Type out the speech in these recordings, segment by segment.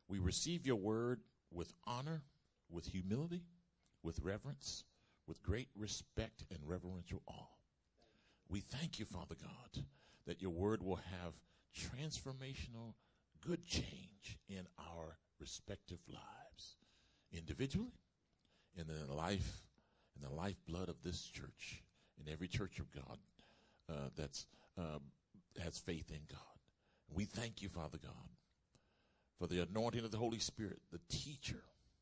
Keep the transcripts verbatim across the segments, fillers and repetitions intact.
We receive your word with honor, with humility, with reverence, with great respect and reverential awe. We thank you, Father God, that your word will have transformational good change in our respective lives, individually, in the life, in the lifeblood of this church, in every church of God uh, that's um, has faith in God. We thank you, Father God, for the anointing of the Holy Spirit, the teacher.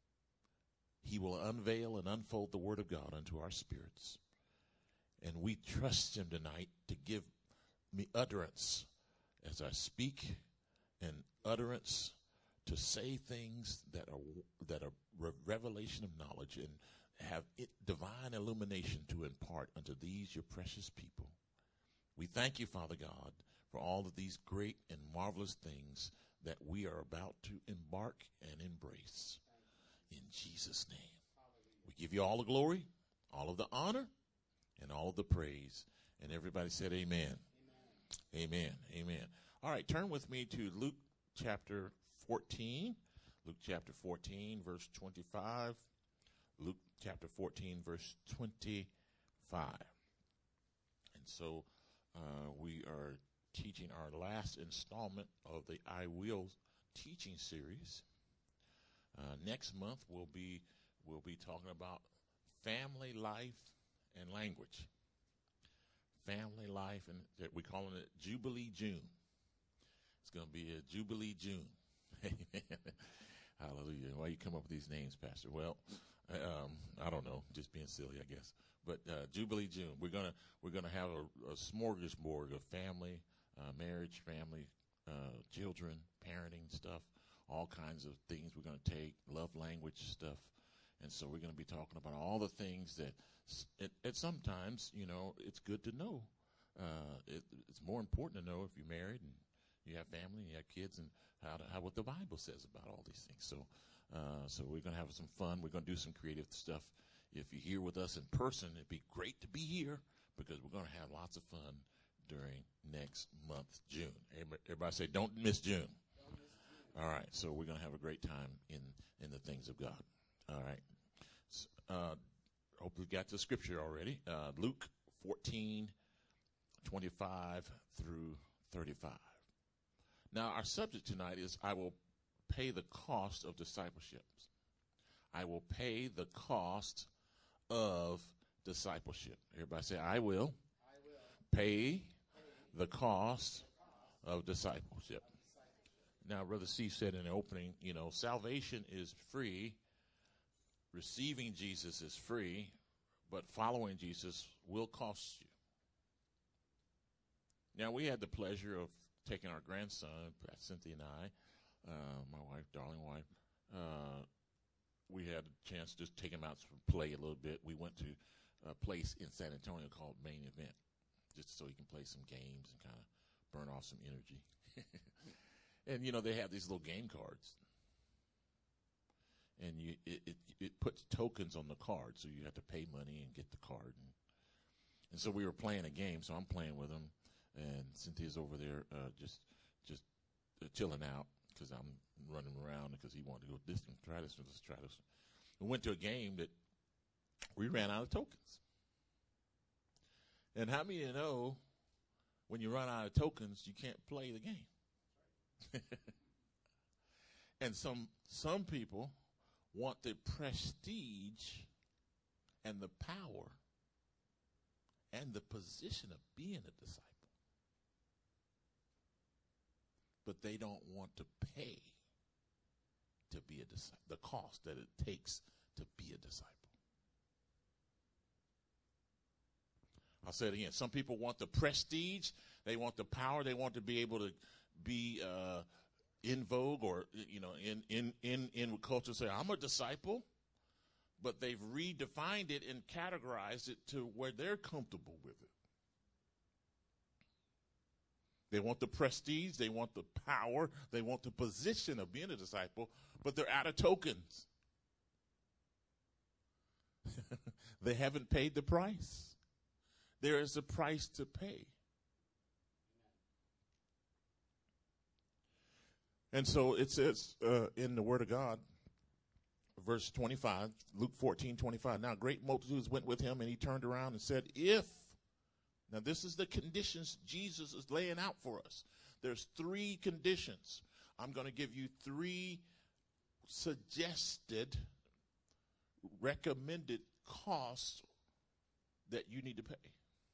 He will unveil and unfold the word of God unto our spirits. And we trust him tonight to give me utterance as I speak, and utterance to say things that are that are re- revelation of knowledge, and have it divine illumination to impart unto these your precious people. We thank you, Father God, for all of these great and marvelous things that we are about to embark and embrace. In Jesus' name. We give you all the glory, all of the honor, and all of the praise. And everybody said amen. Amen. Amen. Amen. All right, turn with me to Luke chapter fourteen. Luke chapter fourteen, verse twenty-five. Luke chapter fourteen, verse twenty-five. And so uh, we are teaching our last installment of the I Will teaching series. Uh, next month we'll be we'll be talking about family life and language. Family life, and we're calling it Jubilee June. It's going to be a Jubilee June. Amen. Hallelujah. Why you come up with these names, Pastor? Well, um, I don't know, just being silly, I guess. But uh, Jubilee June, we're gonna we're gonna have a, a smorgasbord of family, uh, marriage, family, uh, children, parenting stuff, all kinds of things we're gonna take, love language stuff, and so we're gonna be talking about all the things that. It, it sometimes, you know, it's good to know. Uh, it, it's more important to know if you're married and you have family and you have kids, and how, to, how what the Bible says about all these things. So, uh, so we're going to have some fun. We're going to do some creative stuff. If you're here with us in person, it'd be great to be here, because we're going to have lots of fun during next month, June. Everybody say, don't miss June. Don't miss June. All right. So we're going to have a great time in, in the things of God. All right. So, uh, hope we got the scripture already. Uh, Luke fourteen, twenty-five through thirty-five. Now, our subject tonight is, I will pay the cost of discipleship. I will pay the cost of discipleship. Everybody say, I will, I will pay, pay the cost, the cost of discipleship. Of discipleship. Now, Brother C said in the opening, you know, salvation is free. Receiving Jesus is free, but following Jesus will cost you. Now, we had the pleasure of taking our grandson, Cynthia and I, uh, my wife, darling wife, uh, we had a chance to just take him out to play a little bit. We went to a place in San Antonio called Main Event, just so he can play some games and kind of burn off some energy. And, you know, they have these little game cards. And you, it, it, it puts tokens on the card, so you have to pay money and get the card. And, and so we were playing a game, so I'm playing with him, and Cynthia's over there uh, just just uh, chilling out, because I'm running around, because he wanted to go this and try this and let's try this. We went to a game that we ran out of tokens. And how many of you know when you run out of tokens, you can't play the game? And some some people want the prestige and the power and the position of being a disciple, but they don't want to pay to be a disciple, the cost that it takes to be a disciple. I'll say it again. Some people want the prestige, they want the power, they want to be able to be uh, in vogue, or, you know, in, in, in, in culture, say, I'm a disciple, but they've redefined it and categorized it to where they're comfortable with it. They want the prestige, they want the power, they want the position of being a disciple, but they're out of tokens. They haven't paid the price. There is a price to pay. And so it says uh, in the Word of God, verse twenty-five, Luke fourteen, twenty-five. Now great multitudes went with him, and he turned around and said, if, now this is the conditions Jesus is laying out for us. There's three conditions. I'm going to give you three suggested, recommended costs that you need to pay.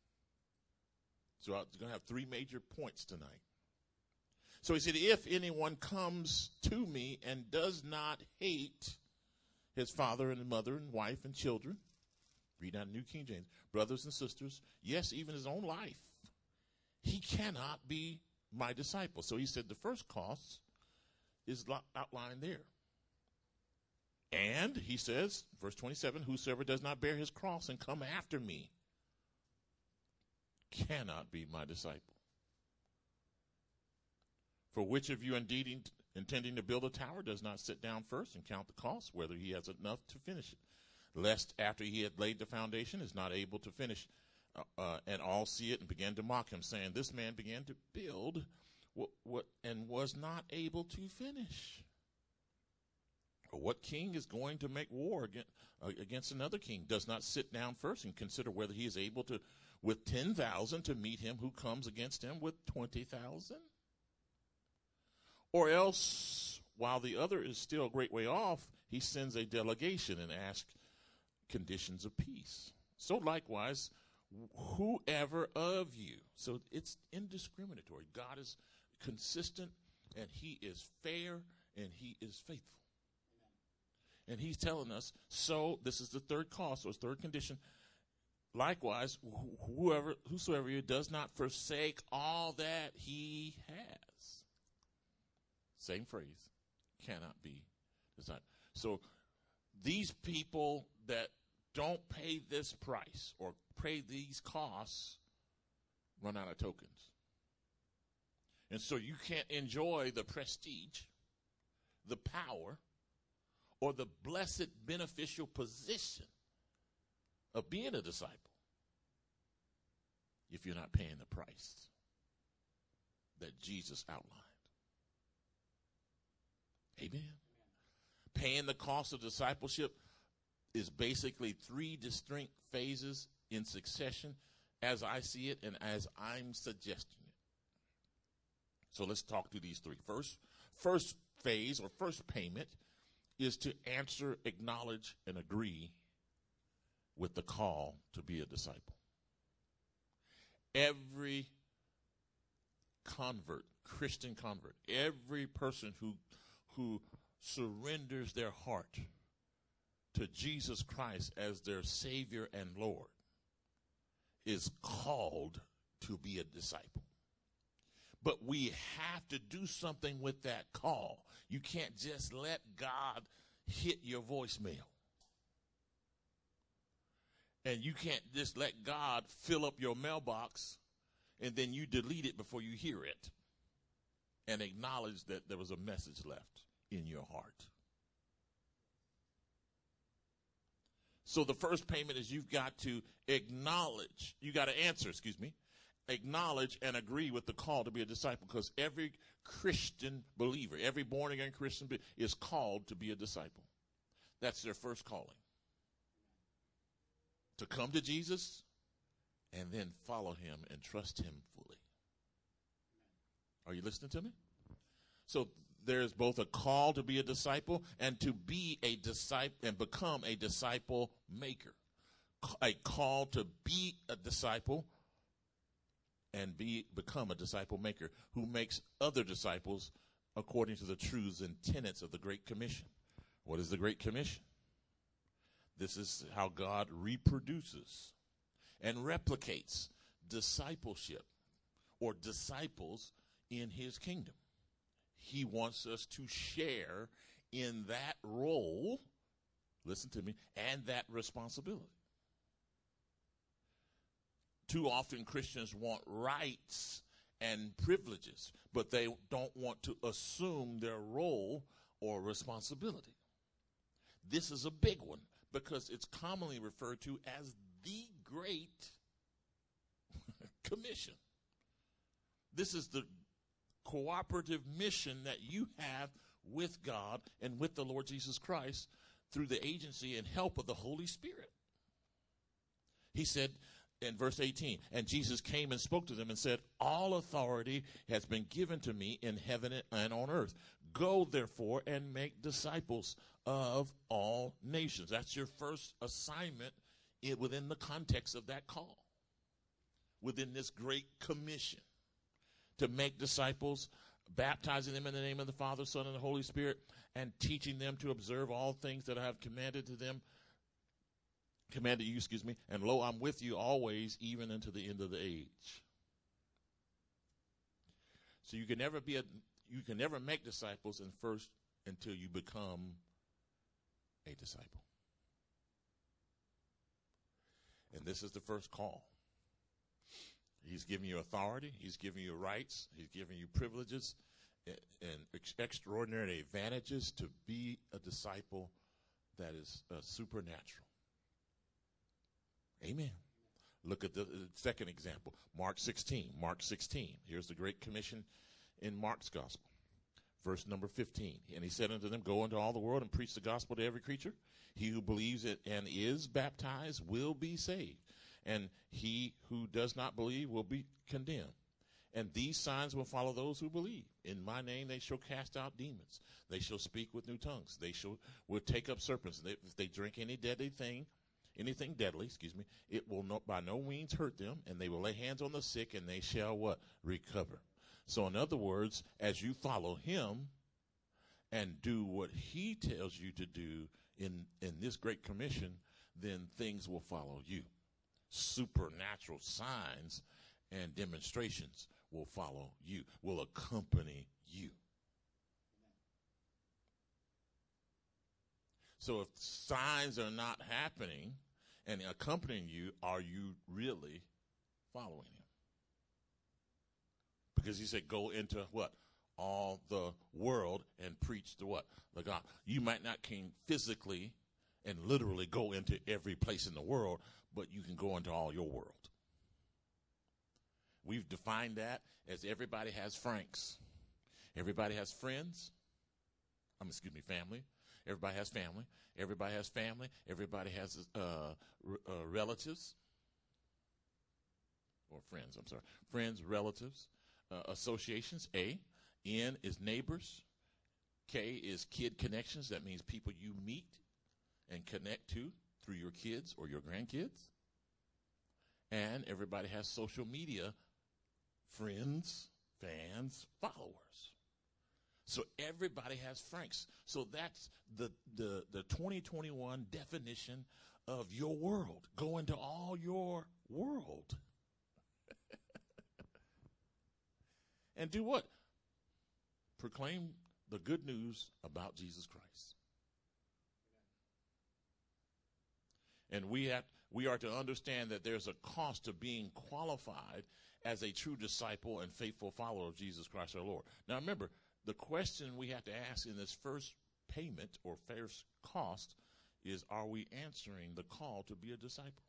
So I'm going to have three major points tonight. So he said, if anyone comes to me and does not hate his father and mother and wife and children, read out New King James, brothers and sisters, yes, even his own life, he cannot be my disciple. So he said the first cost is outlined there. And he says, verse twenty-seven, whosoever does not bear his cross and come after me cannot be my disciple. For which of you indeed intending to build a tower does not sit down first and count the cost, whether he has enough to finish it, lest after he had laid the foundation is not able to finish, uh, uh, and all see it and began to mock him, saying, this man began to build what, what and was not able to finish. Or what king is going to make war against, uh, against another king, does not sit down first and consider whether he is able to, with ten thousand, to meet him who comes against him with twenty thousand? Or else, while the other is still a great way off, he sends a delegation and asks conditions of peace. So likewise, whoever of you. So it's indiscriminatory. God is consistent, and he is fair, and he is faithful. And he's telling us, so this is the third cost, or third condition. Likewise, whoever, whosoever you does not forsake all that he has. Same phrase, cannot be decided. So these people that don't pay this price or pay these costs run out of tokens. And so you can't enjoy the prestige, the power, or the blessed beneficial position of being a disciple if you're not paying the price that Jesus outlined. Amen. Amen. Paying the cost of discipleship is basically three distinct phases in succession as I see it and as I'm suggesting it. So let's talk through these three. First, first phase or first payment is to answer, acknowledge, and agree with the call to be a disciple. Every convert, Christian convert, every person who who surrenders their heart to Jesus Christ as their Savior and Lord is called to be a disciple. But we have to do something with that call. You can't just let God hit your voicemail. And you can't just let God fill up your mailbox and then you delete it before you hear it and acknowledge that there was a message left in your heart. So the first payment is you've got to acknowledge, you got to answer, excuse me, acknowledge and agree with the call to be a disciple, because every Christian believer, every born-again Christian be- is called to be a disciple. That's their first calling. To come to Jesus and then follow him and trust him fully. Are you listening to me? So there's both a call to be a disciple and to be a disciple and become a disciple maker. A call to be a disciple and be become a disciple maker who makes other disciples according to the truths and tenets of the Great Commission. What is the Great Commission? This is how God reproduces and replicates discipleship or disciples in his kingdom. He wants us to share in that role, listen to me, and that responsibility. Too often Christians want rights and privileges, but they don't want to assume their role or responsibility. This is a big one because it's commonly referred to as the Great Commission. This is the cooperative mission that you have with God and with the Lord Jesus Christ through the agency and help of the Holy Spirit. He said in verse eighteen, and Jesus came and spoke to them and said, all authority has been given to me in heaven and on earth. Go, therefore, and make disciples of all nations. That's your first assignment within the context of that call, within this great commission, to make disciples, baptizing them in the name of the Father, Son, and the Holy Spirit, and teaching them to observe all things that I have commanded to them, commanded you, excuse me, and lo, I'm with you always, even unto the end of the age. So you can never be a, you can never make disciples in first until you become a disciple. And this is the first call. He's giving you authority. He's giving you rights. He's giving you privileges and, and ex- extraordinary advantages to be a disciple that is uh, supernatural. Amen. Look at the, the second example, Mark sixteen. Mark sixteen. Here's the Great Commission in Mark's gospel. Verse number fifteen. And he said unto them, go into all the world and preach the gospel to every creature. He who believes it and is baptized will be saved, and he who does not believe will be condemned. And these signs will follow those who believe. In my name they shall cast out demons. They shall speak with new tongues. They shall will take up serpents. They, if they drink any deadly thing, anything deadly, excuse me, it will not by no means hurt them. And they will lay hands on the sick, and they shall what? Recover. So in other words, as you follow him and do what he tells you to do in, in this great commission, then things will follow you. Supernatural signs and demonstrations will follow you, will accompany you. So if signs are not happening and accompanying you, are you really following him? Because he said, go into what? All the world and preach the what? The God. You might not can physically and literally go into every place in the world, but you can go into all your world. We've defined that as everybody has Franks. Everybody has friends. Um, excuse me, family. Everybody has family. Everybody has family. Everybody has uh, r- uh, relatives. Or friends, I'm sorry. Friends, relatives, uh, associations, A. N is neighbors. K is kid connections. That means people you meet and connect to through your kids or your grandkids. And everybody has social media friends, fans, followers. So everybody has Franks. So that's the, the, the twenty twenty-one definition of your world. Go into all your world. And do what? Proclaim the good news about Jesus Christ. And we have we are to understand that there's a cost to being qualified as a true disciple and faithful follower of Jesus Christ our Lord. Now remember, the question we have to ask in this first payment or first cost is, are we answering the call to be a disciple?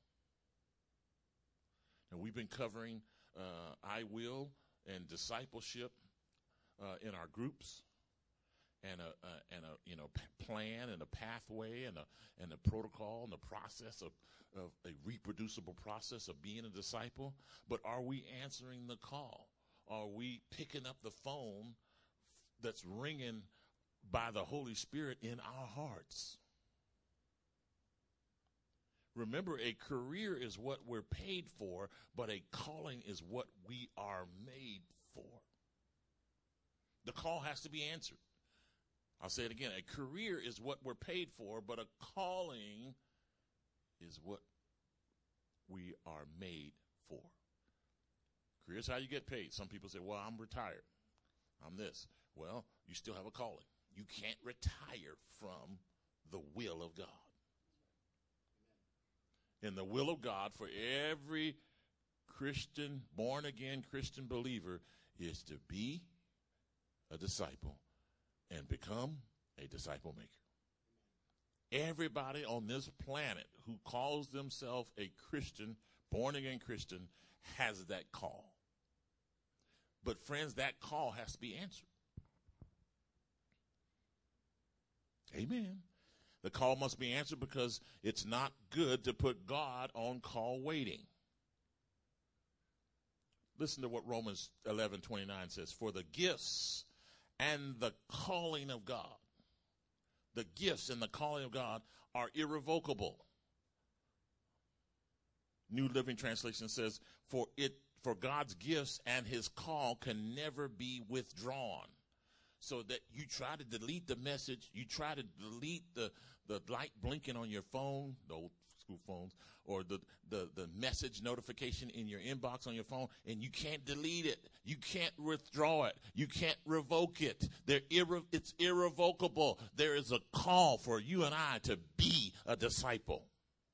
And we've been covering uh, I will and discipleship uh, in our groups, and a, a and a you know p- plan and a pathway and a and a protocol and the process of, of a reproducible process of being a disciple. But are we answering the call? Are we picking up the phone that's ringing by the Holy Spirit in our hearts? Remember, a career is what we're paid for, but a calling is what we are made for. The call has to be answered. I'll say it again. A career is what we're paid for, but a calling is what we are made for. Career is how you get paid. Some people say, well, I'm retired. I'm this. Well, you still have a calling. You can't retire from the will of God. And the will of God for every Christian, born-again Christian believer is to be a disciple and become a disciple maker. Everybody on this planet who calls themselves a Christian, born-again Christian, has that call. But friends, that call has to be answered. Amen. The call must be answered because it's not good to put God on call waiting. Listen to what Romans eleven twenty-nine says. For the gifts and the calling of God, the gifts and the calling of God are irrevocable. New Living Translation says, for it, for God's gifts and his call can never be withdrawn. So that you try to delete the message, you try to delete the, the light blinking on your phone, the old school phones, or the, the, the message notification in your inbox on your phone, and you can't delete it. You can't withdraw it. You can't revoke it. They're irre- it's irrevocable. There is a call for you and I to be a disciple.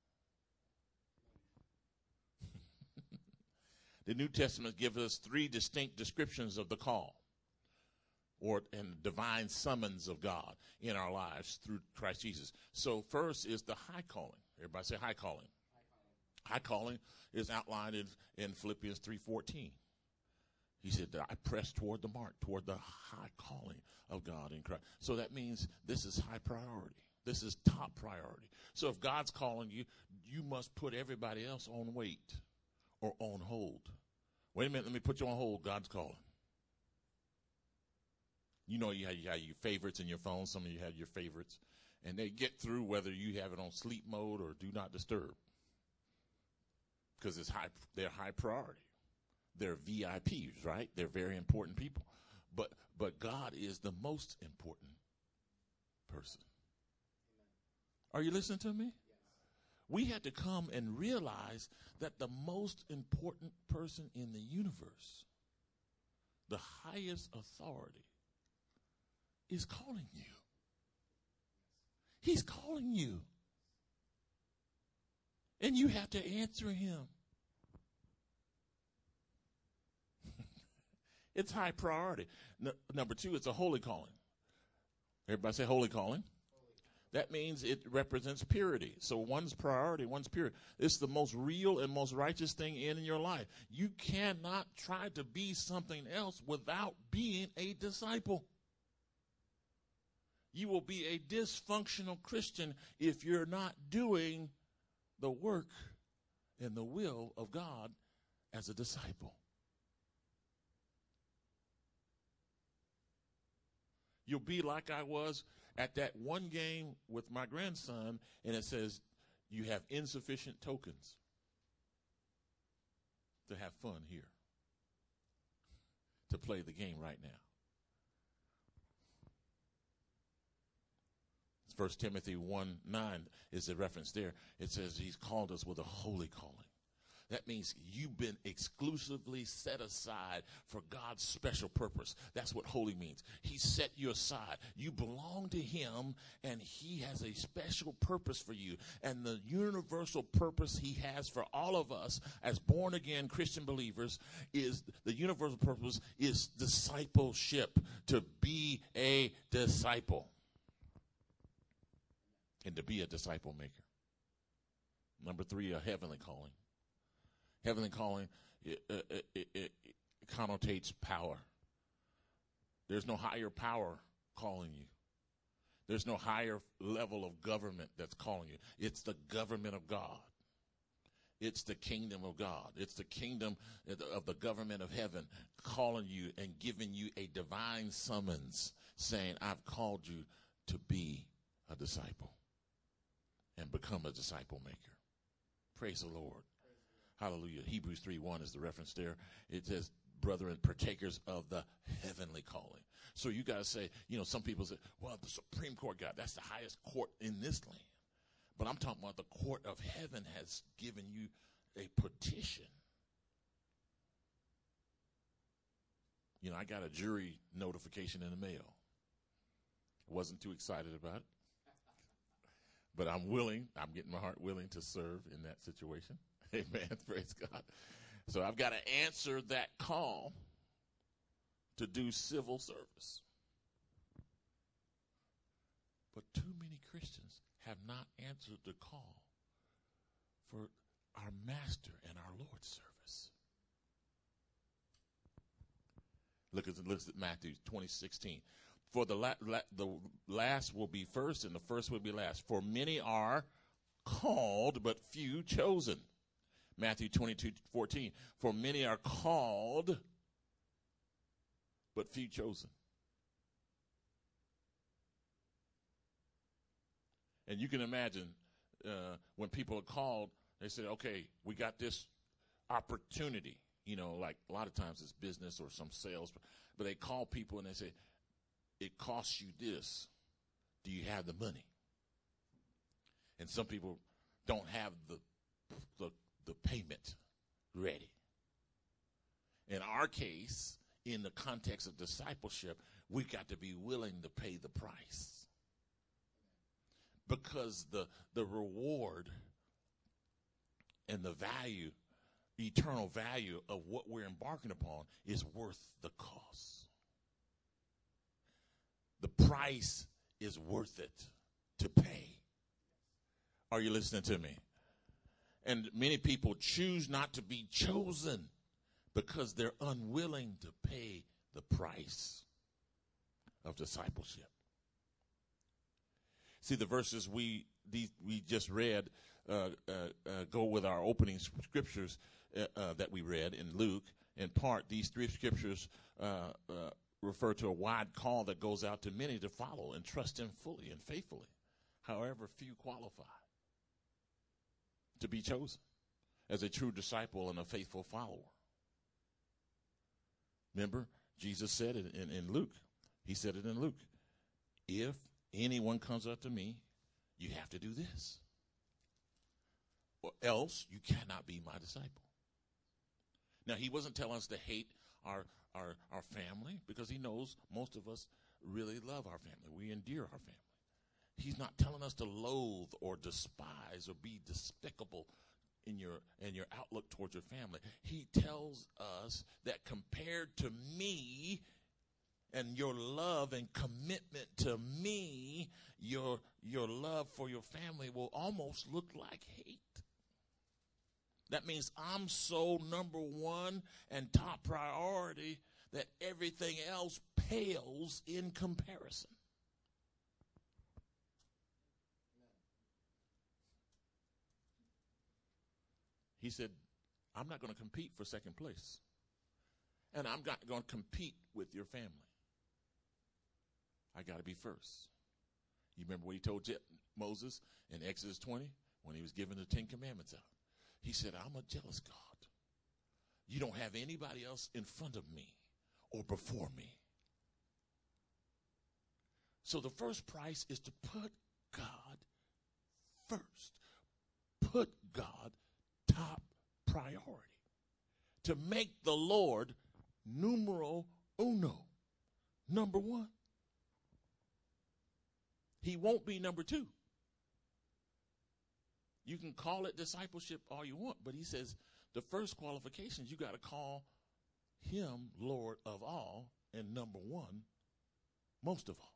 The New Testament gives us three distinct descriptions of the call or and divine summons of God in our lives through Christ Jesus. So first is the high calling. Everybody say high calling. High calling, high calling is outlined in, in Philippians three fourteen. He said that I press toward the mark, toward the high calling of God in Christ. So that means this is high priority. This is top priority. So if God's calling you, you must put everybody else on wait or on hold. Wait a minute, let me put you on hold. God's calling. You know you have, you have your favorites in your phone. Some of you have your favorites. And they get through whether you have it on sleep mode or do not disturb. Because it's high, they're high priority. They're V I Ps, right? They're very important people. But but God is the most important person. Are you listening to me? Yes. We had to come and realize that the most important person in the universe, the highest authority, is calling you. He's calling you. And you have to answer him. It's high priority. No, number two, it's a holy calling. Everybody say holy calling. That means it represents purity. So one's priority, one's purity. It's the most real and most righteous thing in your life. You cannot try to be something else without being a disciple. You will be a dysfunctional Christian if you're not doing the work and the will of God as a disciple. You'll be like I was at that one game with my grandson, and it says you have insufficient tokens to have fun here, to play the game right now. First Timothy one nine is a reference there. It says he's called us with a holy calling. That means you've been exclusively set aside for God's special purpose. That's what holy means. He set you aside. You belong to him, and he has a special purpose for you. And the universal purpose he has for all of us as born-again Christian believers is, the universal purpose is discipleship, to be a disciple. And to be a disciple maker. Number three, a heavenly calling. Heavenly calling, it, it, it, it connotates power. There's no higher power calling you. There's no higher level of government that's calling you. It's the government of God. It's the kingdom of God. It's the kingdom of the government of heaven calling you and giving you a divine summons saying, I've called you to be a disciple and become a disciple maker. Praise the Lord. Hallelujah. Hebrews three one is the reference there. It says, brethren, partakers of the heavenly calling. So you got to say, you know, some people say, well, the Supreme Court God, that's the highest court in this land. But I'm talking about the court of heaven has given you a petition. You know, I got a jury notification in the mail. Wasn't too excited about it. But I'm willing, I'm getting my heart willing to serve in that situation. Amen. Praise God. So I've got to answer that call to do civil service. But too many Christians have not answered the call for our master and our Lord's service. Look at, look at Matthew twenty sixteen. For the, la, la, the last will be first, and the first will be last. For many are called, but few chosen. Matthew twenty-two fourteen. For many are called, but few chosen. And you can imagine uh, when people are called, they say, okay, we got this opportunity. You know, like a lot of times it's business or some sales. But they call people and they say, it costs you this. Do you have the money? And some people don't have the the, the payment ready. In our case, in the context of discipleship, we've got to be willing to pay the price. Because the, the reward and the value, eternal value of what we're embarking upon is worth the cost. The price is worth it to pay. Are you listening to me? And many people choose not to be chosen because they're unwilling to pay the price of discipleship. See, the verses we these, we just read uh, uh, uh, go with our opening scriptures uh, uh, that we read in Luke. In part, these three scriptures uh, uh, refer to a wide call that goes out to many to follow and trust Him fully and faithfully. However, few qualify to be chosen as a true disciple and a faithful follower. Remember, Jesus said it in, in Luke. He said it in Luke. If anyone comes up to me, you have to do this, or else you cannot be my disciple. Now, he wasn't telling us to hate our, our, our family, because he knows most of us really love our family. We endear our family. He's not telling us to loathe or despise or be despicable in your in your outlook towards your family. He tells us that compared to me and your love and commitment to me, your your love for your family will almost look like hate. That means I'm so number one and top priority that everything else pales in comparison. He said, I'm not going to compete for second place. And I'm not going to compete with your family. I got to be first. You remember what he told Je- Moses in Exodus twenty when he was giving the Ten Commandments out? He said, I'm a jealous God. You don't have anybody else in front of me or before me. So the first price is to put God first. Put God top priority. To make the Lord numero uno, number one. He won't be number two. You can call it discipleship all you want, but he says the first qualification is you got to call him Lord of all and number one most of all.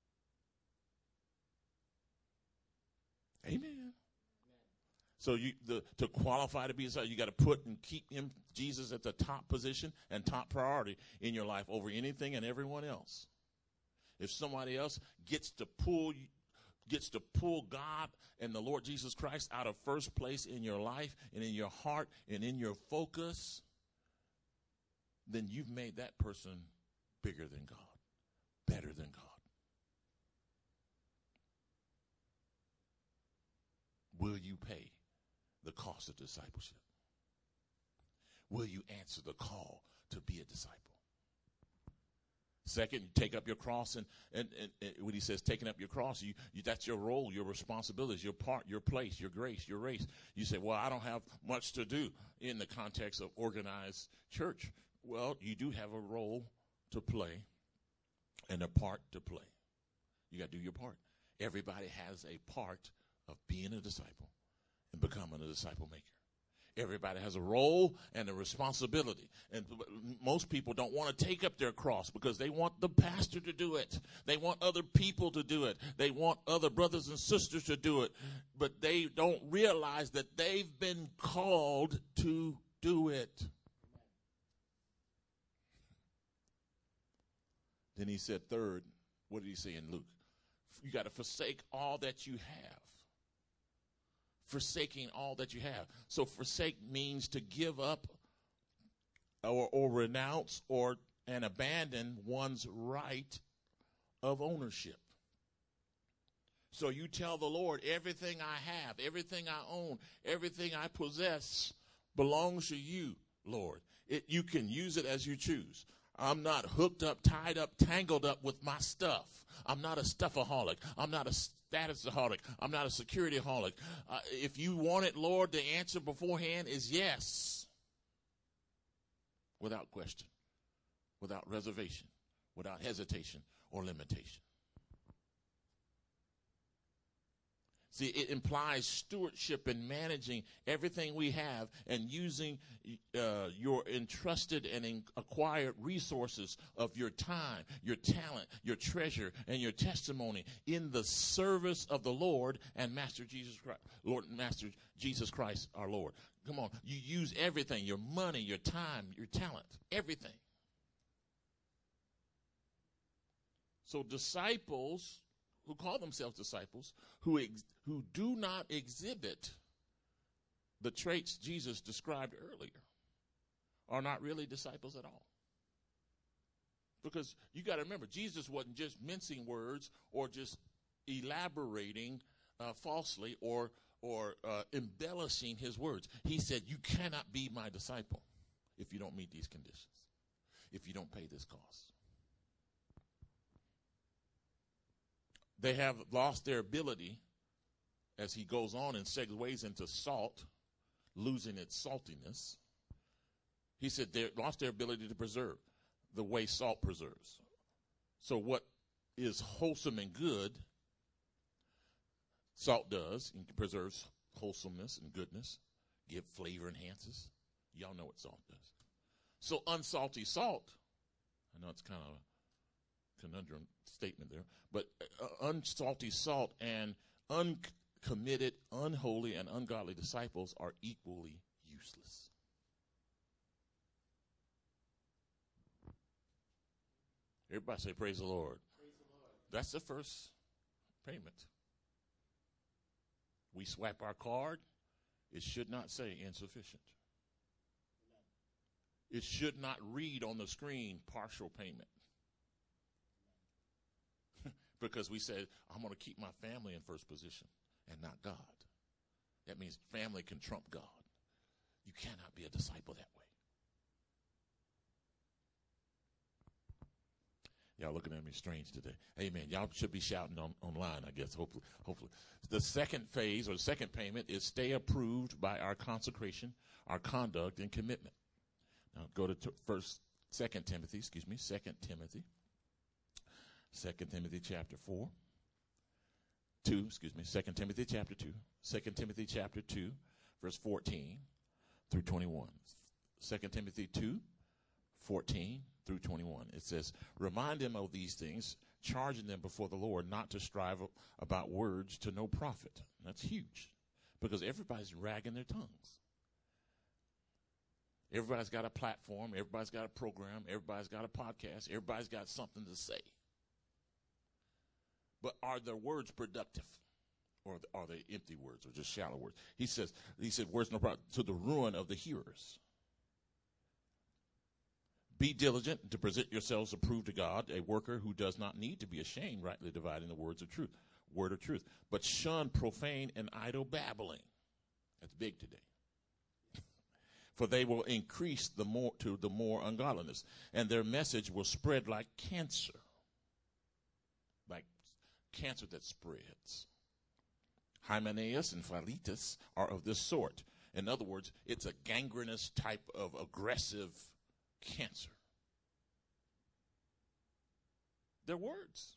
Amen. So you the to qualify to be a disciple, you got to put and keep him, Jesus, at the top position and top priority in your life over anything and everyone else. If somebody else gets to pull gets to pull God and the Lord Jesus Christ out of first place in your life and in your heart and in your focus, then you've made that person bigger than God, better than God. Will you pay the cost of discipleship? Will you answer the call to be a disciple? Second, you take up your cross, and, and, and, and when he says taking up your cross, you, you that's your role, your responsibilities, your part, your place, your grace, your race. You say, well, I don't have much to do in the context of organized church. Well, you do have a role to play and a part to play. You got to do your part. Everybody has a part of being a disciple and becoming a disciple maker. Everybody has a role and a responsibility. And most people don't want to take up their cross because they want the pastor to do it. They want other people to do it. They want other brothers and sisters to do it. But they don't realize that they've been called to do it. Then he said, third, what did he say in Luke? You got to forsake all that you have. Forsaking all that you have. So forsake means to give up or, or renounce or and abandon one's right of ownership. So you tell the Lord, everything I have, everything I own, everything I possess belongs to you, Lord. It, you can use it as you choose. I'm not hooked up, tied up, tangled up with my stuff. I'm not a stuffaholic. I'm not a statusaholic. I'm not a securityaholic. Uh, if you want it, Lord, the answer beforehand is yes. Without question, without reservation, without hesitation or limitation. See, it implies stewardship and managing everything we have and using uh, your entrusted and in acquired resources of your time, your talent, your treasure, and your testimony in the service of the Lord and Master Jesus Christ, Lord and Master Jesus Christ, our Lord. Come on, you use everything, your money, your time, your talent, everything. So disciples who call themselves disciples, who ex- who do not exhibit the traits Jesus described earlier, are not really disciples at all. Because you got to remember, Jesus wasn't just mincing words or just elaborating uh, falsely or or uh, embellishing his words. He said, you cannot be my disciple if you don't meet these conditions, if you don't pay this cost. They have lost their ability, as he goes on and segues into salt, losing its saltiness. He said they lost their ability to preserve the way salt preserves. So what is wholesome and good, salt does, and preserves wholesomeness and goodness, give flavor, enhances. Y'all know what salt does. So unsalty salt, I know it's kind of conundrum statement there, but uh, unsalty salt and uncommitted, unholy, and ungodly disciples are equally useless. Everybody say, praise the Lord. Praise the Lord. That's the first payment. We swipe our card, it should not say insufficient. Amen. It should not read on the screen partial payment. Because we said, I'm going to keep my family in first position and not God. That means family can trump God. You cannot be a disciple that way. Y'all looking at me strange today. Amen. Y'all should be shouting on, online, I guess, hopefully. hopefully. The second phase or the second payment is stay approved by our consecration, our conduct, and commitment. Now go to t- first, Second Timothy, excuse me, Second Timothy. Second Timothy chapter four, two, excuse me, Second Timothy chapter two, Second Timothy chapter two, verse fourteen through twenty-one. Second Timothy two, fourteen through twenty-one. It says, remind them of these things, charging them before the Lord not to strive about words to no profit. That's huge, because everybody's ragging their tongues. Everybody's got a platform, everybody's got a program, everybody's got a podcast, everybody's got something to say. But are their words productive, or are they empty words, or just shallow words? He says, he said, words no problem, to the ruin of the hearers. Be diligent to present yourselves approved to God, a worker who does not need to be ashamed, rightly dividing the words of truth, word of truth. But shun profane and idle babbling. That's big today. For they will increase the more to the more ungodliness, and their message will spread like cancer. Like cancer that spreads. Hymenaeus and Philetus are of this sort. In other words, it's a gangrenous type of aggressive cancer. They're words.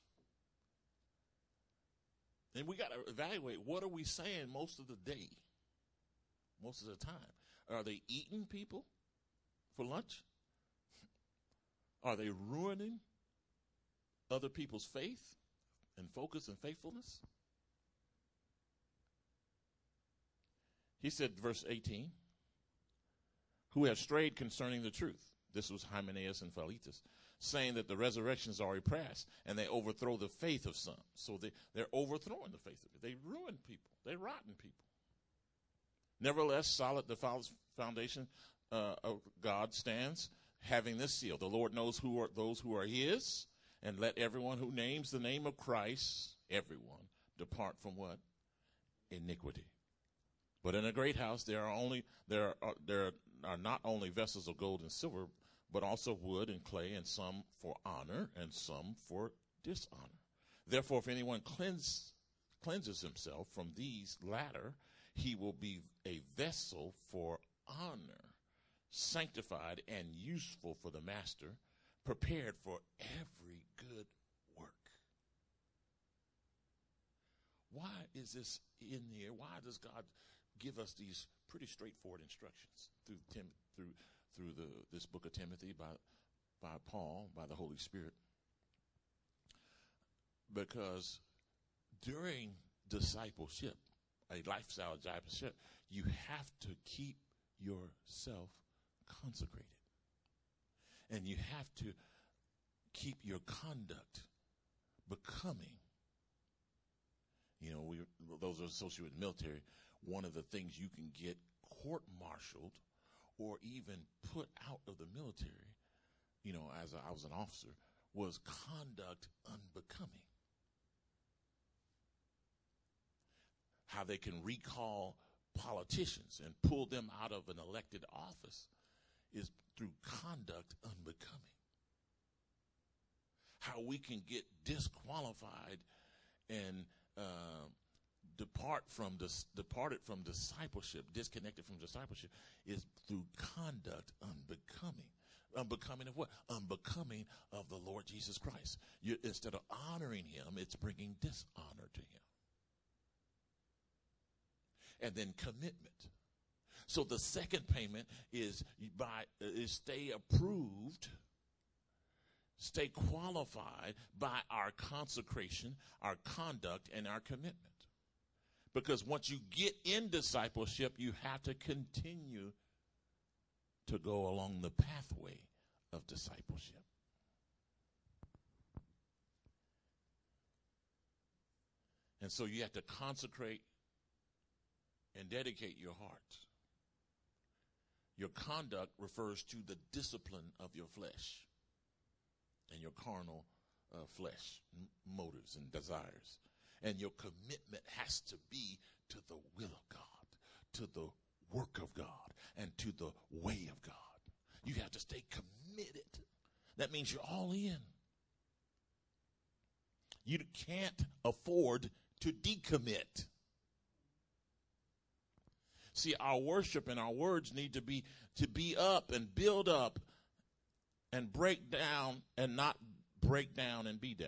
And we got to evaluate, what are we saying most of the day? Most of the time. Are they eating people for lunch? Are they ruining other people's faith and focus and faithfulness? He said, verse eighteen, who have strayed concerning the truth. This was Hymenaeus and Philetus. saying that the resurrection is already past, and they overthrow the faith of some. So they, they're overthrowing the faith of it. They ruin people. They rotten people. Nevertheless, solid the foundation uh, of God stands, having this seal. The Lord knows who are those who are his, and let everyone who names the name of Christ, everyone, depart from what? Iniquity. But in a great house there are only there are there are not only vessels of gold and silver, but also wood and clay, and some for honor and some for dishonor. Therefore, if anyone cleanse, cleanses himself from these latter, he will be a vessel for honor, sanctified and useful for the master, prepared for every good work. Why is this in here? Why does God give us these pretty straightforward instructions through Tim, through through the this book of Timothy by by Paul, by the Holy Spirit? Because during discipleship, a lifestyle discipleship, you have to keep yourself consecrated. And you have to keep your conduct becoming. You know, we those are associated with military. One of the things you can get court-martialed or even put out of the military, you know, as a, I was an officer, was conduct unbecoming. How they can recall politicians and pull them out of an elected office is through conduct unbecoming. How we can get disqualified and uh, depart from dis- departed from discipleship, disconnected from discipleship, is through conduct unbecoming. Unbecoming of what? Unbecoming of the Lord Jesus Christ. You, instead of honoring him, it's bringing dishonor to him. And then commitment. So the second payment is by is stay approved, stay qualified by our consecration, our conduct, and our commitment. Because once you get in discipleship, you have to continue to go along the pathway of discipleship. And so you have to consecrate and dedicate your heart. Your conduct refers to the discipline of your flesh and your carnal uh, flesh, m- motives and desires. And your commitment has to be to the will of God, to the work of God, and to the way of God. You have to stay committed. That means you're all in. You can't afford to decommit. See, our worship and our words need to be to be up and build up and break down and not break down and be down.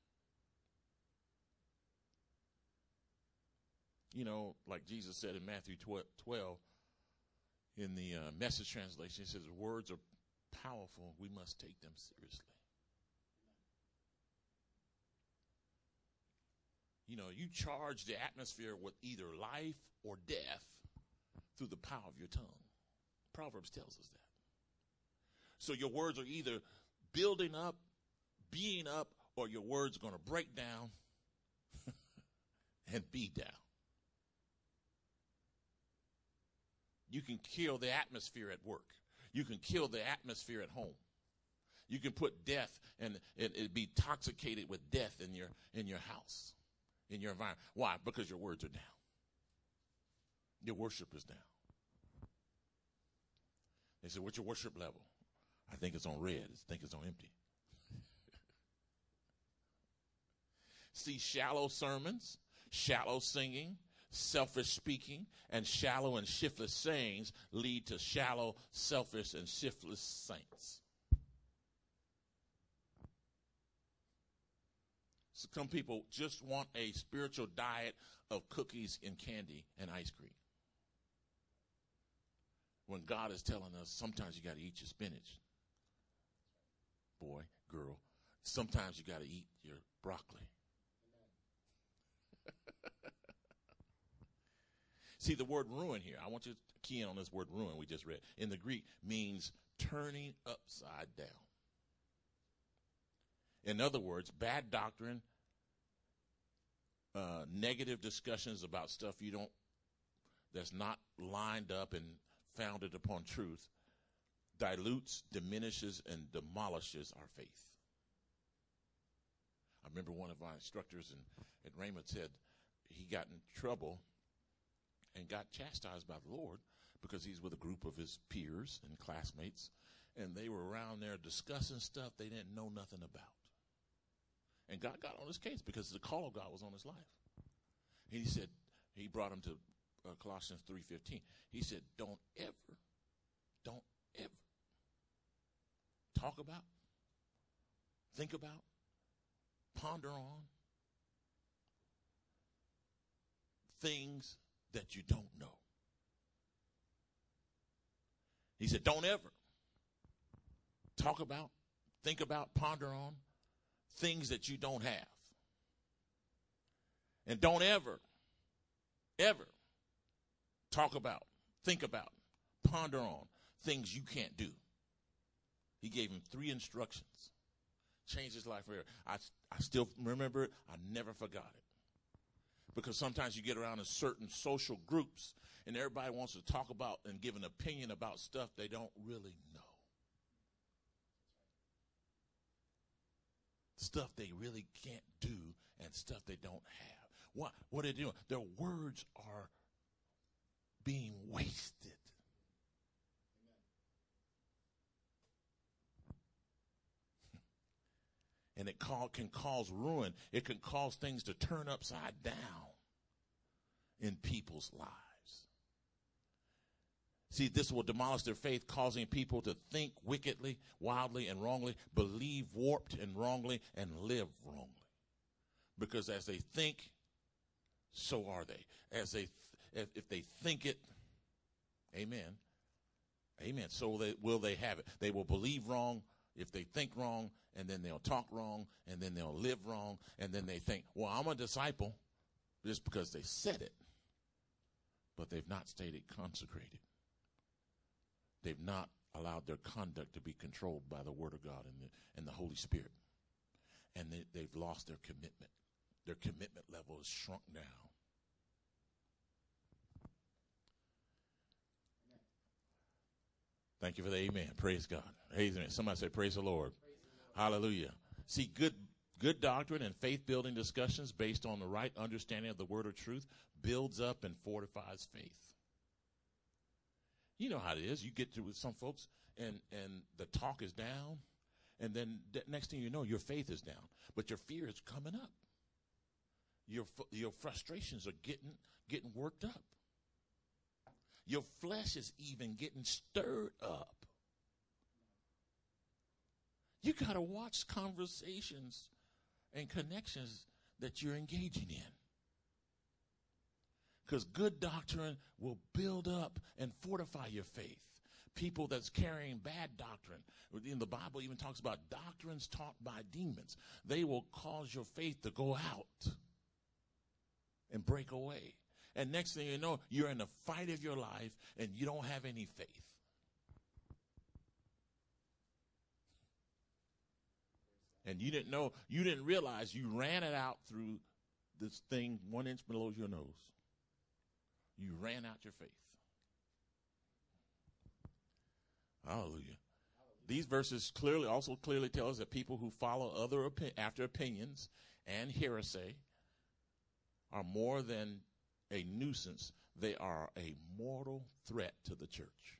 You know, like Jesus said in Matthew twelve, in the uh, Message translation, he says, words are powerful. We must take them seriously. You know, you charge the atmosphere with either life or death through the power of your tongue. Proverbs tells us that. So your words are either building up, being up, or your words are going to break down and be down. You can kill the atmosphere at work. You can kill the atmosphere at home. You can put death and it, it be intoxicated with death in your in your house, in your environment. Why? Because your words are down. Your worship is down. They say, what's your worship level? I think it's on red. I think it's on empty. See, shallow sermons, shallow singing, selfish speaking, and shallow and shiftless sayings lead to shallow, selfish, and shiftless saints. So some people just want a spiritual diet of cookies and candy and ice cream. When God is telling us sometimes you got to eat your spinach. Boy, girl, sometimes you got to eat your broccoli. See, the word ruin here, I want you to key in on this word ruin we just read. In the Greek, means turning upside down. In other words, bad doctrine, uh, negative discussions about stuff you don't, that's not lined up and founded upon truth, dilutes, diminishes, and demolishes our faith. I remember one of our instructors in, at Raymond said he got in trouble and got chastised by the Lord because he's with a group of his peers and classmates, and they were around there discussing stuff they didn't know nothing about. And God got on his case because the call of God was on his life. He said, he brought him to uh, Colossians three fifteen. He said, don't ever, don't ever talk about, think about, ponder on things that you don't know. He said, don't ever talk about, think about, ponder on things that you don't have. And don't ever, ever talk about, think about, ponder on things you can't do. He gave him three instructions. Changed his life forever. I, I still remember it. I never forgot it. Because sometimes you get around in certain social groups and everybody wants to talk about and give an opinion about stuff they don't really know. Stuff they really can't do and stuff they don't have. What, what are they doing? Their words are being wasted. And it call, can cause ruin. It can cause things to turn upside down in people's lives. See, this will demolish their faith, causing people to think wickedly, wildly, and wrongly, believe warped and wrongly, and live wrongly. Because as they think, so are they. As they, th- if they think it, amen, amen, so they, will they have it. They will believe wrong if they think wrong, and then they'll talk wrong, and then they'll live wrong, and then they think, well, I'm a disciple just because they said it, but they've not stayed consecrated. They've not allowed their conduct to be controlled by the Word of God and the, and the Holy Spirit. And they, they've lost their commitment. Their commitment level is shrunk down. Thank you for the amen. Praise God. Amen. Somebody say, praise the Lord. Praise the Lord. Hallelujah. See, good good doctrine and faith-building discussions based on the right understanding of the word of truth builds up and fortifies faith. You know how it is. You get to with some folks, and, and the talk is down, and then the next thing you know, your faith is down. But your fear is coming up. Your your frustrations are getting getting worked up. Your flesh is even getting stirred up. You got to watch conversations and connections that you're engaging in. Because good doctrine will build up and fortify your faith. People that's carrying bad doctrine, in the Bible even talks about doctrines taught by demons. They will cause your faith to go out and break away. And next thing you know, you're in the fight of your life and you don't have any faith. And you didn't know, you didn't realize you ran it out through this thing one inch below your nose. You ran out your faith. Hallelujah. These verses clearly, also clearly tell us that people who follow other opi- after opinions and heresy are more than a nuisance. They are a mortal threat to the church.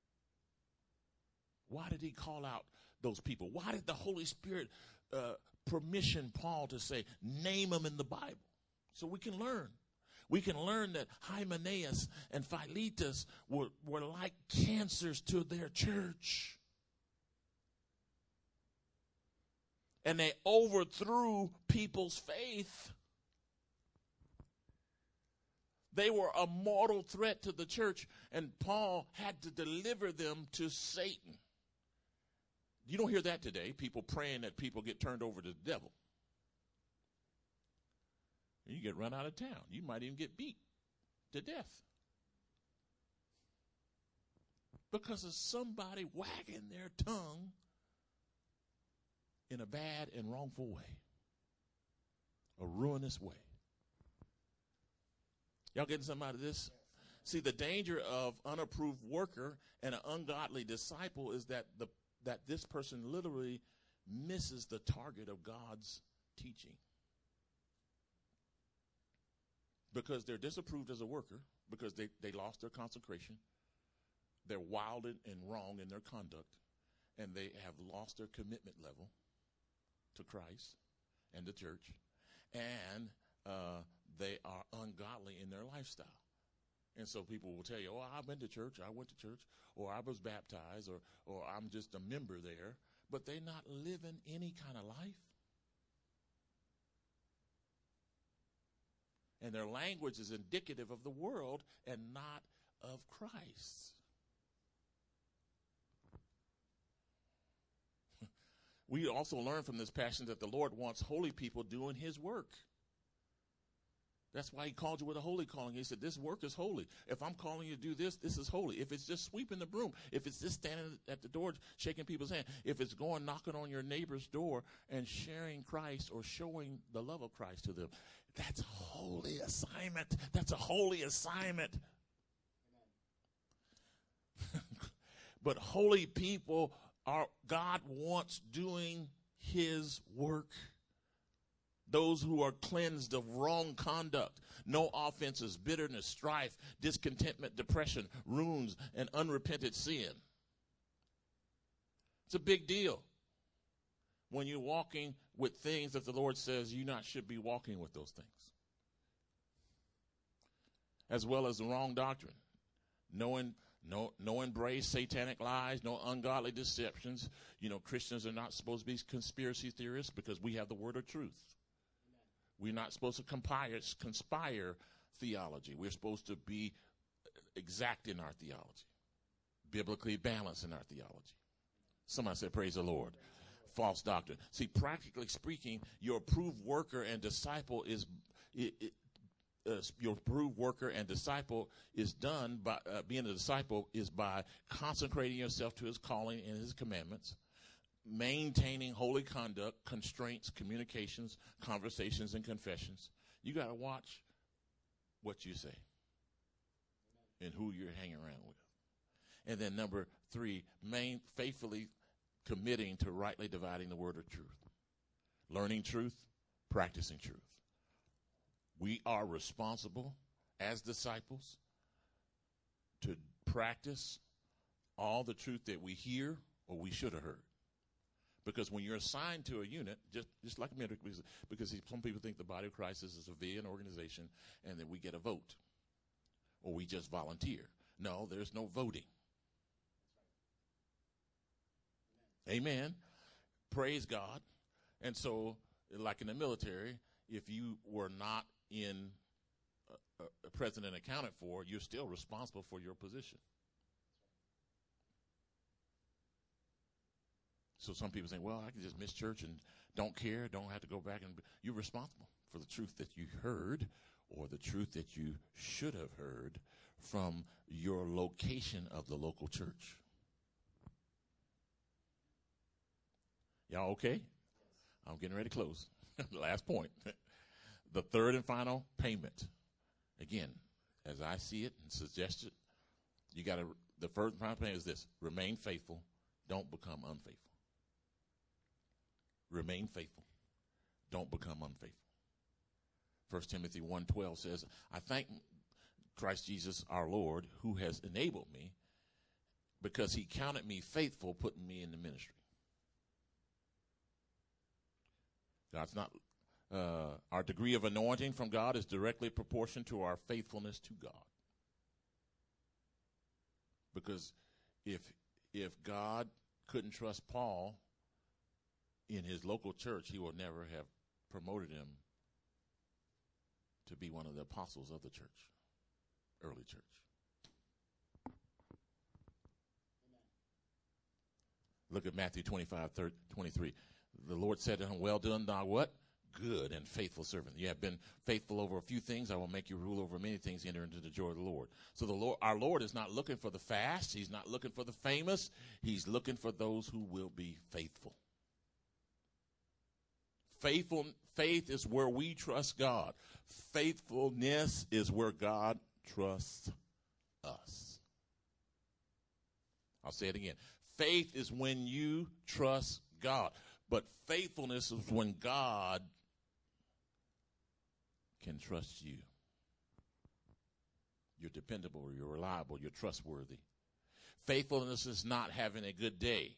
Why did he call out those people? Why did the Holy Spirit uh, permission Paul to say, name them in the Bible? So we can learn. We can learn that Hymenaeus and Philetus were, were like cancers to their church. And they overthrew people's faith. They were a mortal threat to the church, and Paul had to deliver them to Satan. You don't hear that today, people praying that people get turned over to the devil. You get run out of town. You might even get beat to death because of somebody wagging their tongue in a bad and wrongful way, a ruinous way. Y'all getting something out of this? See, the danger of unapproved worker and an ungodly disciple is that the that this person literally misses the target of God's teaching. Because they're disapproved as a worker, because they, they lost their consecration, they're wild and wrong in their conduct, and they have lost their commitment level to Christ and the church, and uh, they are ungodly in their lifestyle. And so people will tell you, oh, I've been to church, I went to church, or I was baptized, or, or I'm just a member there, but they're not living any kind of life. And their language is indicative of the world and not of Christ. We also learn from this passage that the Lord wants holy people doing his work. That's why he called you with a holy calling. He said, this work is holy. If I'm calling you to do this, this is holy. If it's just sweeping the broom, if it's just standing at the door shaking people's hand, if it's going knocking on your neighbor's door and sharing Christ or showing the love of Christ to them, that's a holy assignment. That's a holy assignment. But holy people are, God wants doing his work. Those who are cleansed of wrong conduct, no offenses, bitterness, strife, discontentment, depression, ruins, and unrepented sin. It's a big deal when you're walking with things that the Lord says you not should be walking with those things. As well as the wrong doctrine. Knowing, no, no embrace satanic lies, no ungodly deceptions. You know, Christians are not supposed to be conspiracy theorists because we have the word of truth. We're not supposed to conspire, conspire theology. We're supposed to be exact in our theology, biblically balanced in our theology. Somebody said, praise the Lord. False doctrine. See, practically speaking, your approved worker and disciple is, it, it, uh, your approved worker and disciple is done by, uh, being a disciple is by consecrating yourself to his calling and his commandments, maintaining holy conduct, constraints, communications, conversations, and confessions. You got to watch what you say and who you're hanging around with. And then number three, main, faithfully committing to rightly dividing the word of truth. Learning truth, practicing truth. We are responsible as disciples to practice all the truth that we hear or we should have heard. Because when you're assigned to a unit, just, just like a military, because, because some people think the body of Christ is a civilian organization and that we get a vote or we just volunteer. No, there's no voting. Amen. Amen. Praise God. And so, like in the military, if you were not in uh, uh, present and accounted for, you're still responsible for your position. So some people think, well, I can just miss church and don't care, don't have to go back. And you're responsible for the truth that you heard or the truth that you should have heard from your location of the local church. Y'all okay? I'm getting ready to close. Last point. The third and final payment. Again, as I see it and suggest it, you got to, the first and final payment is this: remain faithful, don't become unfaithful. Remain faithful. Don't become unfaithful. First Timothy one twelve says, I thank Christ Jesus our Lord who has enabled me because he counted me faithful, putting me in the ministry. God's not, uh, our degree of anointing from God is directly proportional to our faithfulness to God. Because if, if God couldn't trust Paul in his local church, he would never have promoted him to be one of the apostles of the church, early church. Amen. Look at Matthew twenty-five, twenty-three. The Lord said to him, well done, thou what? Good and faithful servant. You have been faithful over a few things. I will make you rule over many things. Enter into the joy of the Lord. So the Lord, our Lord is not looking for the fast. He's not looking for the famous. He's looking for those who will be faithful. Faithful, faith is where we trust God. Faithfulness is where God trusts us. I'll say it again. Faith is when you trust God. But faithfulness is when God can trust you. You're dependable, you're reliable, you're trustworthy. Faithfulness is not having a good day.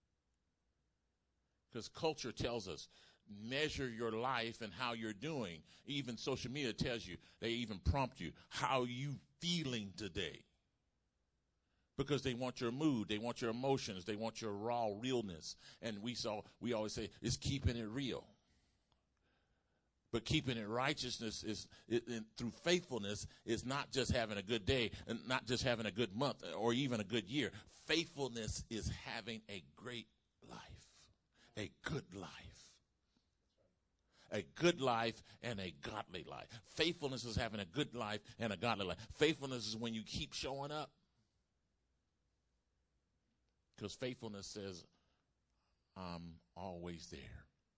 Because culture tells us, measure your life and how you're doing. Even social media tells you, they even prompt you, how you feeling today? Because they want your mood, they want your emotions, they want your raw realness. And we saw, we always say, it's keeping it real. But keeping it righteousness is it, it, through faithfulness is not just having a good day and not just having a good month or even a good year. Faithfulness is having a great life, a good life. A good life and a godly life. Faithfulness is having a good life and a godly life. Faithfulness is when you keep showing up. Because faithfulness says, I'm always there.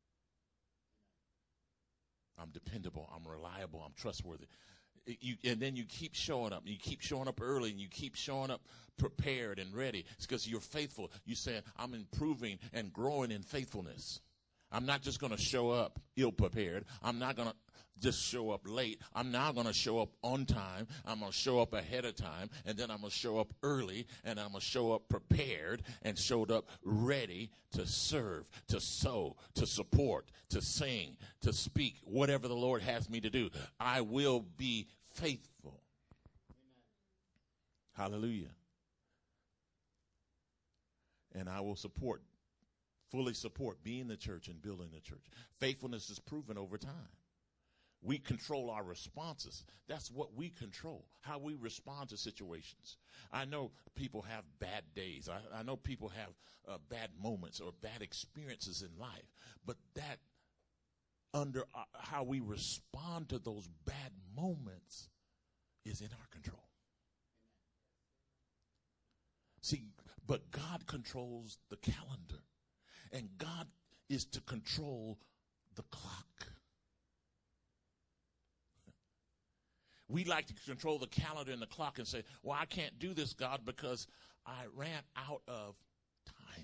I'm dependable. I'm reliable. I'm trustworthy. It, you, and then you keep showing up. You keep showing up early, and you keep showing up prepared and ready. It's because you're faithful. You're saying, I'm improving and growing in faithfulness. I'm not just going to show up ill-prepared. I'm not going to just show up late. I'm now going to show up on time. I'm going to show up ahead of time, and then I'm going to show up early, and I'm going to show up prepared and showed up ready to serve, to sow, to support, to sing, to speak, whatever the Lord has me to do. I will be faithful. Amen. Hallelujah. And I will support, fully support being the church and building the church. Faithfulness is proven over time. We control our responses. That's what we control, how we respond to situations. I know people have bad days. I, I know people have uh, bad moments or bad experiences in life. But that, under uh, how we respond to those bad moments, is in our control. See, but God controls the calendar. And God is to control the clock. We like to control the calendar and the clock and say, well, I can't do this, God, because I ran out of time.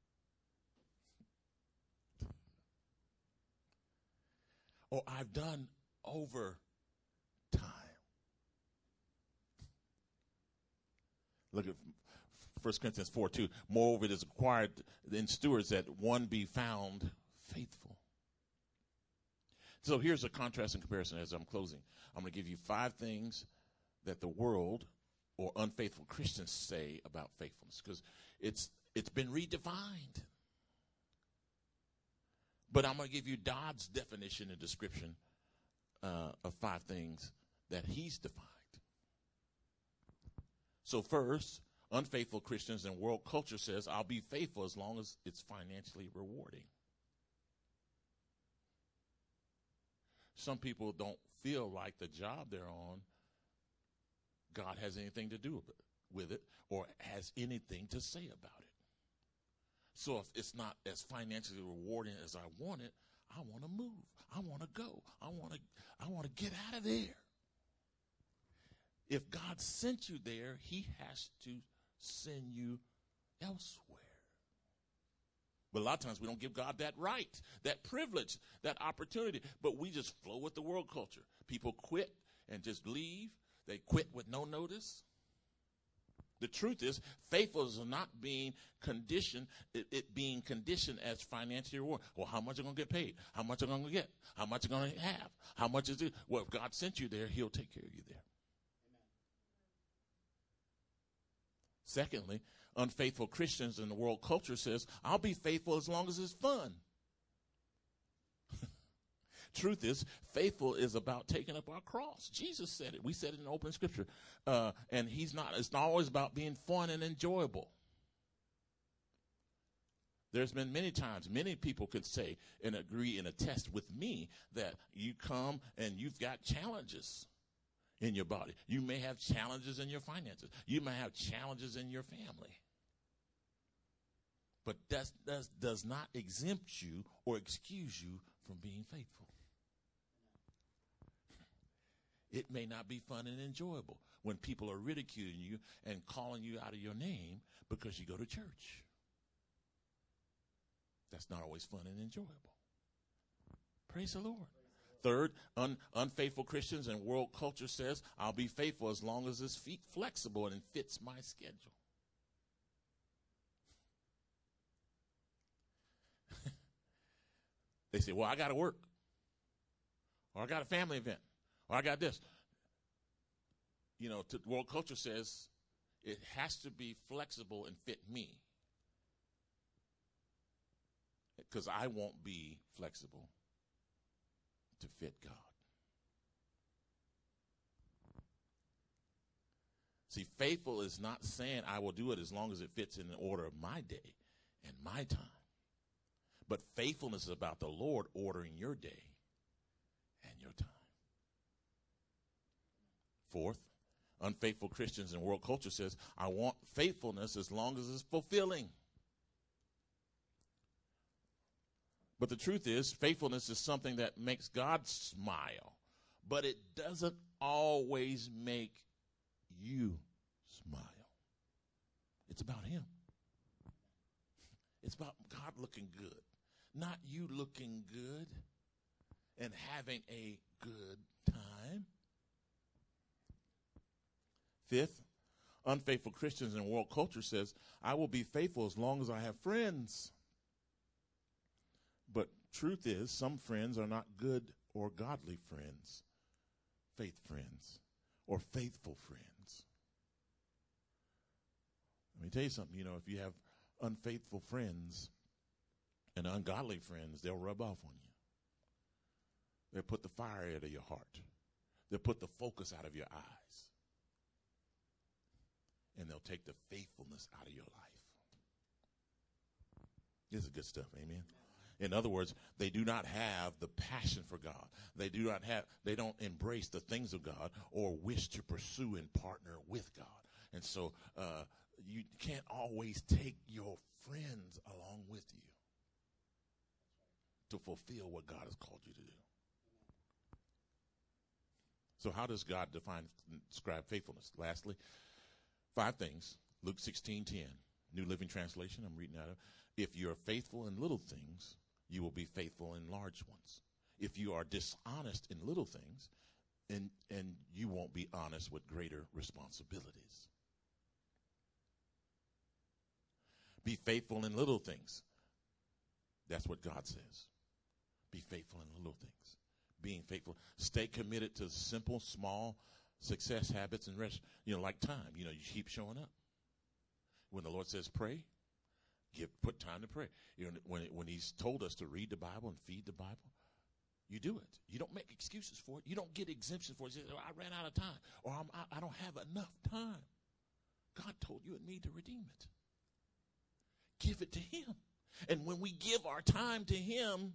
Or I've done over time. Look at First Corinthians four two. Moreover, it is required in stewards that one be found faithful. So here's a contrast and comparison as I'm closing. I'm going to give you five things that the world or unfaithful Christians say about faithfulness, because it's it's been redefined. But I'm going to give you Dodd's definition and description uh, of five things that he's defined. So first, unfaithful Christians and world culture says, I'll be faithful as long as it's financially rewarding. Some people don't feel like the job they're on, God has anything to do with it, with it or has anything to say about it. So if it's not as financially rewarding as I want it, I want to move. I want to go. I want to I want to get out of there. If God sent you there, he has to send you elsewhere. But a lot of times we don't give God that right, that privilege, that opportunity. But we just flow with the world culture. People quit and just leave. They quit with no notice. The truth is, faithfulness is not being conditioned, it, it being conditioned as financial reward. Well, how much are going to get paid? How much are going to get? How much are going to have? How much is it? Well, if God sent you there, he'll take care of you there. Amen. Secondly, unfaithful Christians in the world culture says, I'll be faithful as long as it's fun. Truth is, faithful is about taking up our cross. Jesus said it. We said it in open scripture. Uh, and he's not, it's not always about being fun and enjoyable. There's been many times, many people could say and agree and attest with me that you come and you've got challenges in your body. You may have challenges in your finances. You may have challenges in your family. But that does, does not exempt you or excuse you from being faithful. It may not be fun and enjoyable when people are ridiculing you and calling you out of your name because you go to church. That's not always fun and enjoyable. Praise the Lord. Third, un, unfaithful Christians and world culture says, I'll be faithful as long as it's fe- flexible and fits my schedule. They say, well, I got to work. Or I got a family event. Or I got this. You know, to, world culture says it has to be flexible and fit me. Because I won't be flexible to fit God. See, faithful is not saying I will do it as long as it fits in the order of my day and my time. But faithfulness is about the Lord ordering your day and your time. Fourth, unfaithful Christians in world culture says, I want faithfulness as long as it's fulfilling. But the truth is, faithfulness is something that makes God smile, but it doesn't always make you smile. It's about him. It's about God looking good, not you looking good and having a good time. Fifth, unfaithful Christians in world culture says, I will be faithful as long as I have friends. But truth is, some friends are not good or godly friends, faith friends, or faithful friends. Let me tell you something, you know, if you have unfaithful friends and ungodly friends, they'll rub off on you. They'll put the fire out of your heart. They'll put the focus out of your eyes. And they'll take the faithfulness out of your life. This is good stuff, amen? In other words, they do not have the passion for God. They do not have, they don't embrace the things of God or wish to pursue and partner with God. And so uh, you can't always take your friends along with you to fulfill what God has called you to do. So how does God define, describe faithfulness? Lastly, five things. Luke sixteen ten, New Living Translation, I'm reading out of. If you are faithful in little things, you will be faithful in large ones. If you are dishonest in little things, and, and you won't be honest with greater responsibilities. Be faithful in little things. That's what God says. Be faithful in little things. Being faithful. Stay committed to simple, small success habits and rest. You know, like time. You know, you keep showing up. When the Lord says pray, give put time to pray. You know, when when He's told us to read the Bible and feed the Bible, you do it. You don't make excuses for it. You don't get exemptions for it. You say, oh, I ran out of time, or I'm, I, I don't have enough time. God told you and me to redeem it. Give it to Him. And when we give our time to Him,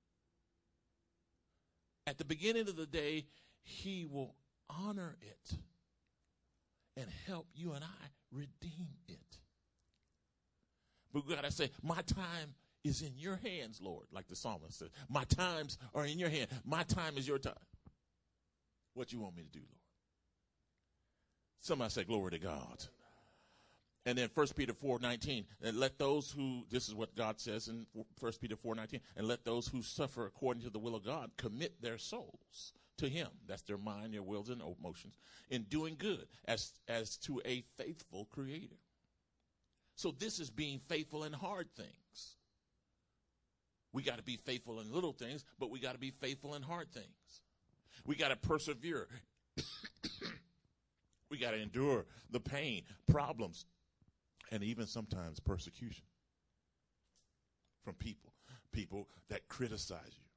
at the beginning of the day, He will honor it and help you and I redeem it. But we got to say, my time is in your hands, Lord, like the psalmist said. My times are in your hand. My time is your time. What you want me to do, Lord? Somebody say, glory to God. And then First Peter four nineteen, and let those who, this is what God says in First Peter four nineteen, and let those who suffer according to the will of God commit their souls to Him. That's their mind, their wills, and emotions, in doing good as, as to a faithful Creator. So this is being faithful in hard things. We got to be faithful in little things, but we got to be faithful in hard things. We got to persevere. We got to endure the pain, problems, and even sometimes persecution from people, people that criticize you,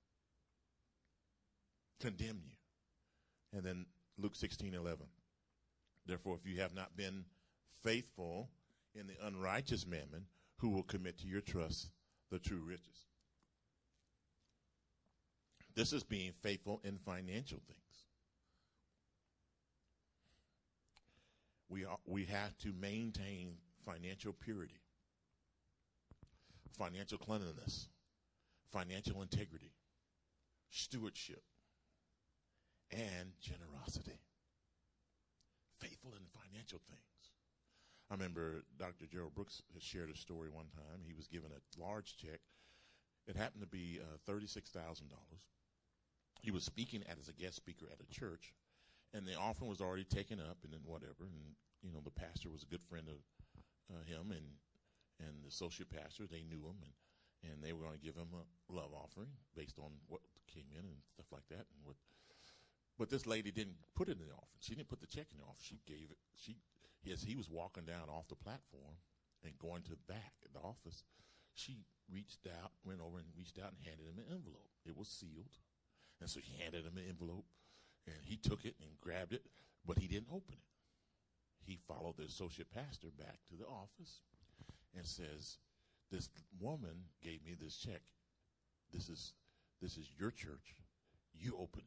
condemn you. And then Luke sixteen eleven. Therefore, if you have not been faithful in the unrighteous mammon, who will commit to your trust the true riches? This is being faithful in financial things. We are, we have to maintain financial purity, financial cleanliness, financial integrity. stewardship, and generosity. Faithful in financial things. I remember Doctor Gerald Brooks has shared a story one time. He was given a large check. It happened to be uh, thirty-six thousand dollars. He was speaking as a guest speaker at a church, and the offering was already taken up and then whatever. And, you know, the pastor was a good friend of uh, him, and and the associate pastor, they knew him, and, and they were going to give him a love offering based on what came in and stuff like that. And what, but this lady didn't put it in the offering. She didn't put the check in the offering. She gave it. She, yes, he was walking down off the platform and going to the back at the office. She reached out, went over and reached out and handed him an envelope. It was sealed. And so she handed him an envelope, and he took it and grabbed it, but he didn't open it. He followed the associate pastor back to the office and says, this woman gave me this check. This is this is your church. You open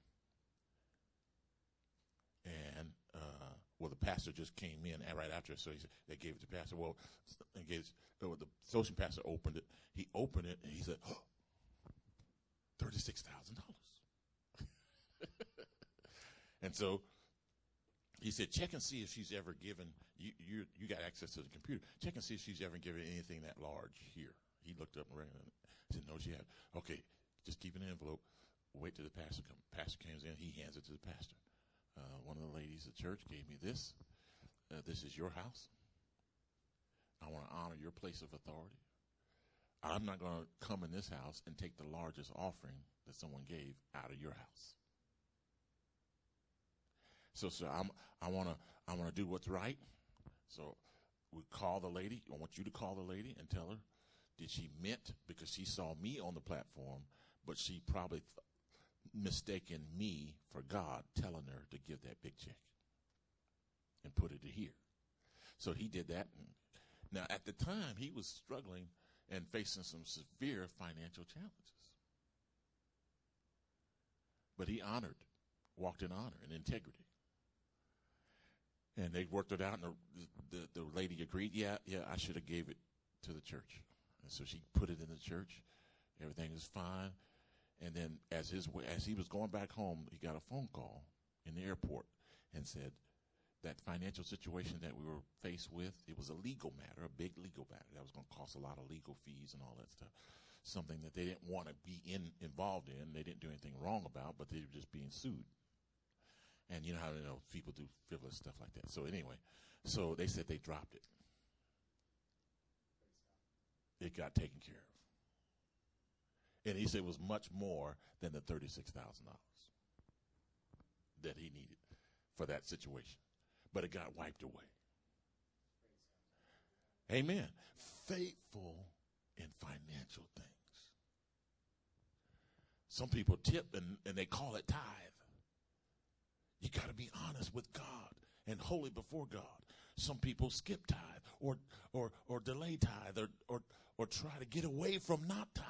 it. And, uh, well, the pastor just came in right after, so he said, they gave it to the pastor. Well, they gave it, well, the associate pastor opened it. He opened it, and he said, oh, thirty-six thousand dollars. And so he said, check and see if she's ever given, you, you you got access to the computer. Check and see if she's ever given anything that large here. He looked up and ran it. He said, no, she had. Okay, just keep an envelope. Wait till the pastor comes. Pastor comes in. He hands it to the pastor. Uh, one of the ladies at church gave me this. Uh, this is your house. I want to honor your place of authority. I'm not going to come in this house and take the largest offering that someone gave out of your house. So, so I'm, I want to, I want to do what's right. So we call the lady. I want you to call the lady and tell her, did she meant, because she saw me on the platform, but she probably th- mistaken me for God, telling her to give that big check and put it to here. So he did that. And now at the time he was struggling and facing some severe financial challenges, but he honored, walked in honor and integrity. And they worked it out, and the, the, the lady agreed, yeah, yeah, I should have gave it to the church. And so she put it in the church. Everything was fine. And then as his as he was going back home, he got a phone call in the airport and said that financial situation that we were faced with, it was a legal matter, a big legal matter. That was going to cost a lot of legal fees and all that stuff. Something that they didn't want to be in involved in. They didn't do anything wrong about, but they were just being sued. And you know how you know people do frivolous stuff like that. So anyway, so they said they dropped it. It got taken care of. And he said it was much more than the thirty-six thousand dollars that he needed for that situation. But it got wiped away. Amen. Faithful in financial things. Some people tip and, and they call it tithe. You got to be honest with God and holy before God. Some people skip tithe or or or delay tithe or or or try to get away from not tithing.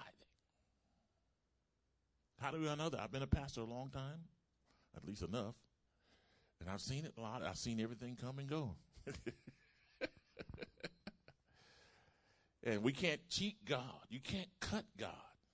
How do I know that? I've been a pastor a long time, at least enough, and I've seen it a lot. I've seen everything come and go. And we can't cheat God. You can't cut God.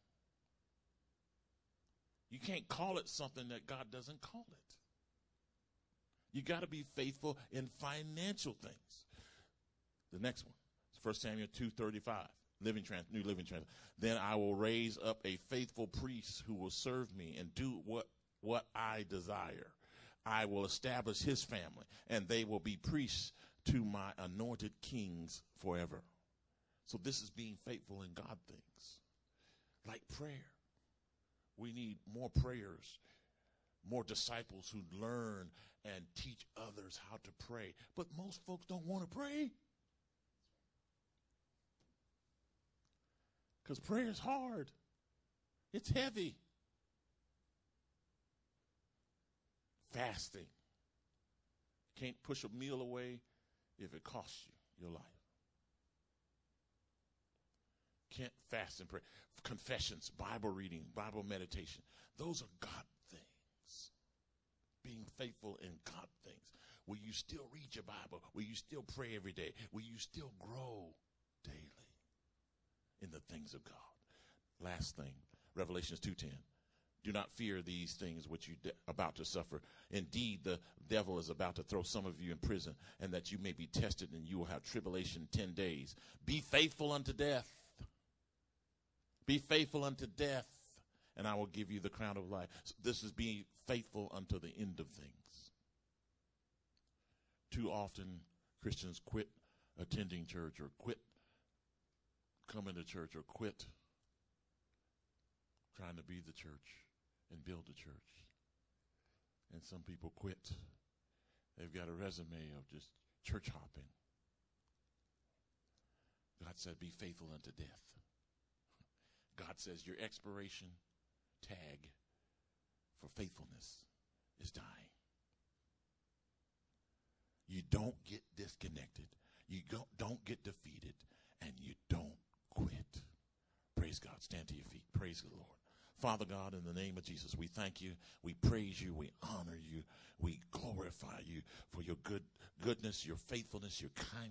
You can't call it something that God doesn't call it. You got to be faithful in financial things. The next one, First Samuel two thirty-five, Living Trans, New Living Trans. Then I will raise up a faithful priest who will serve me and do what, what I desire. I will establish his family, and they will be priests to my anointed kings forever. So this is being faithful in God things, like prayer. We need more prayers, more disciples who learn and teach others how to pray. But most folks don't want to pray. Because prayer is hard. It's heavy. Fasting. Can't push a meal away if it costs you your life. Can't fast and pray. Confessions, Bible reading, Bible meditation. Those are God things. Being faithful in God things. Will you still read your Bible? Will you still pray every day? Will you still grow daily in the things of God? Last thing, Revelations two ten. Do not fear these things which you are about to suffer. Indeed, the devil is about to throw some of you in prison, and that you may be tested, and you will have tribulation ten days. Be faithful unto death. Be faithful unto death, and I will give you the crown of life. So this is being faithful unto the end of things. Too often, Christians quit attending church, or quit coming to church, or quit trying to be the church and build the church. And some people quit. They've got a resume of just church hopping. God said, be faithful unto death. God says your expiration tag for faithfulness is dying. You don't get disconnected. You don't, don't get defeated. And you don't quit. Praise God. Stand to your feet. Praise the Lord. Father God, in the name of Jesus, we thank you, we praise you, we honor you, we glorify you for your good goodness, your faithfulness, your kindness.